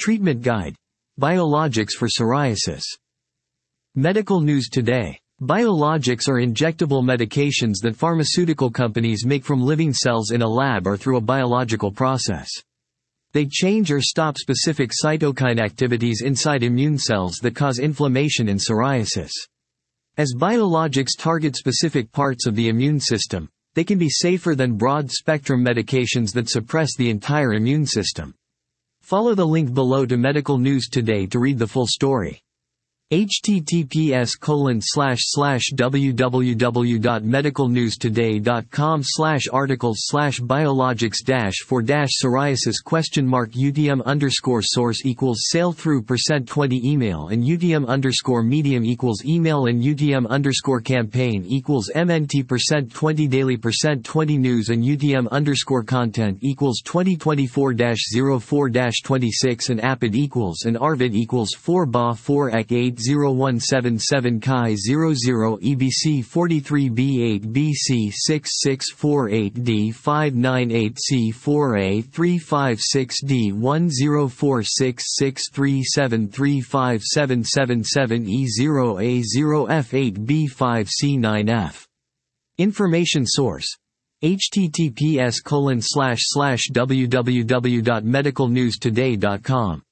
Treatment Guide. Biologics for psoriasis. Medical News Today. Biologics are injectable medications that pharmaceutical companies make from living cells in a lab or through a biological process. They change or stop specific cytokine activities inside immune cells that cause inflammation in psoriasis. As biologics target specific parts of the immune system, they can be safer than broad-spectrum medications that suppress the entire immune system. Follow the link below to Medical News Today to read the full story. https://www.medicalnewstoday.com/articles/biologics-for-psoriasis UTM_source equals sale through %20 email and UTM_medium equals email and UTM_campaign equals MNT%20 daily %20 news and UTM_content equals 2024-04-26 and APID equals and ARVID equals 4 BA 4 EC 8 0177 Chi 00 EBC 43B8 BC 6648D 598C 4A 356D 104663735777 E0A0 F8B5C 9F. Information source. https://www.medicalnewstoday.com